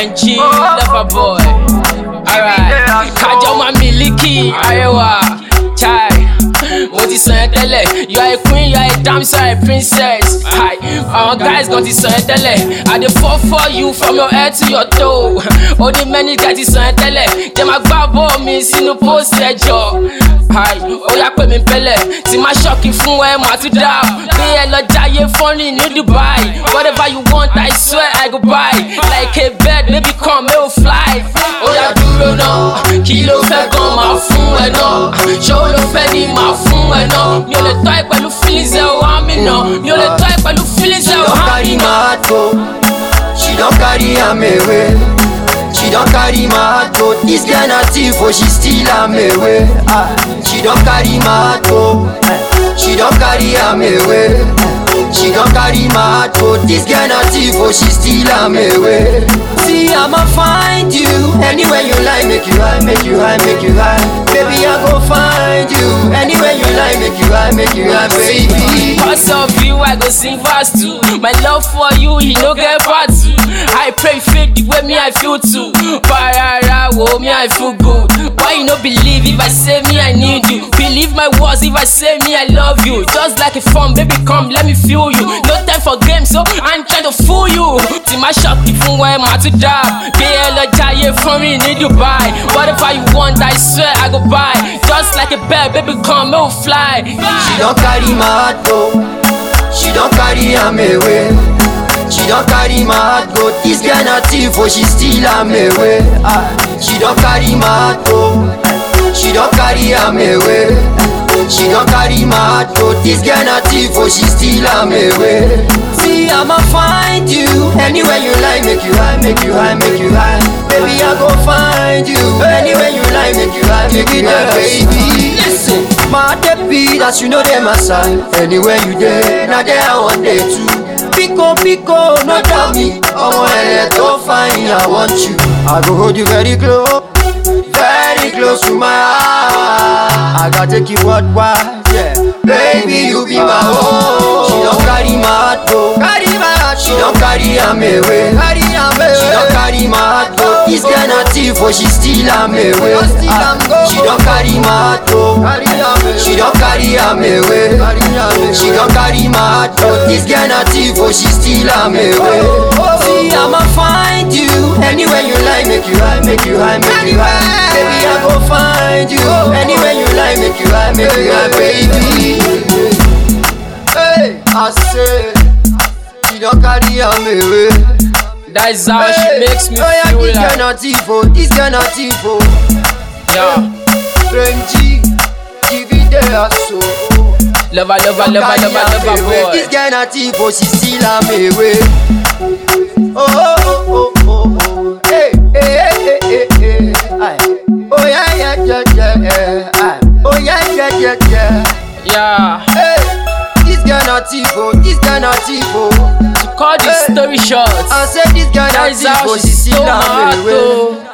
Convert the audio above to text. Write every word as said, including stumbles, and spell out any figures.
Frenchie, lover boy. Alright, Kajo my miliki, Arewa, Chai. What is saying, tele? You are a queen, you are a damn sorry princess. Hi, our guys got this saying, tele. I dey fall for you from your head to your toe. All the many guys is saying, tele. Them a grab me, see no post job. Hi, oh yeah, put me pele. See my shocking from where my to down. Be a lot giant funny in Dubai. Whatever you want, I swear I go buy. Like a bed, baby, come, it'll fly. Oh yeah, do you know? Kilo fẹ́ gan máa fún ẹ náà. Ṣó ló fẹ́ ní máa fún ẹ náà. Mi ò lè tọ́ ẹ pẹ̀lú feelings ẹ ò wá mi náà. Mi ò lè tọ́ ẹ pẹ̀lú feelings ẹ ò wá mi náà. She don carry am away. She don carry my heart go. This girl na thief, oh she steal am away. Ah, she don carry my heart go. She don carry am away. She don carry my heart go. This girl na thief, oh she steal am away. See, I'ma find you anywhere you like, make you high, make you high, make you high. Baby, I go find you anywhere you like, make you high, make you high, baby. Because of you, I go sing fast too. My love for you, he no get part two. I pray fake the way me I feel too. Parara, oh me I feel good. Why you no believe if I say me I need you? Believe my words if I say me I love you. Just like a phone, baby, come let me feel you. No time for games, so I'm trying to fool you. See my shop, even when I'm to die. Be a lot giant for me in Dubai. Whatever you want, I swear I go buy. Just like a bird, baby, come, it'll fly. She don't carry my heart go. She don't carry am away. She don't carry my heart go. This girl na thief, oh she steal am away. Ah, she don't carry my heart go. She don't carry am away. She don't carry my heart go. This girl na thief, oh she steal am away. See, I'ma find you anywhere you like, make you high, make you high, make you high. Baby, I go find you anywhere you like, make you high, make you high, baby. Listen, my baby, that you know they my side. Anywhere you there, now there I want day too. Pico, pico, no doubt me. Oh, I let fine, I want you. I go hold you very close, very close to my heart. I gotta take you worldwide, yeah. Baby, you be my home. She don't carry my heart go. Carry my heart. She don't carry am away. Carry am away. She don't carry my heart go. This girl na thief, oh she steal am away. Ah, she don't carry my heart go. She don't carry am away. She don't carry my heart go. This girl na thief, oh she steal am away. See, I'ma find you anywhere you like, make you high, make you high, make you high. Baby, I go find you anywhere you like, make you high, make you high, baby. Hey, I say, she don't carry am away. That's how she makes me oh, yeah, feel this like. This girl na thief, oh, this girl na thief, oh. Yeah. Frenchie, give it there, so. Lover, lover, lover, lover, lover, boy. This girl na thief, oh, she steal am away. Oh, oh, oh, oh, oh, hey, hey, hey, hey, hey, hey. Oh yeah, yeah, yeah, yeah, yeah. Oh yeah, yeah, yeah, yeah. Yeah. Hey, this girl na thief, oh, this girl na thief, oh. To cut the story short, I said this girl na that's thief, how oh, she she steal stole my am heart, away. though.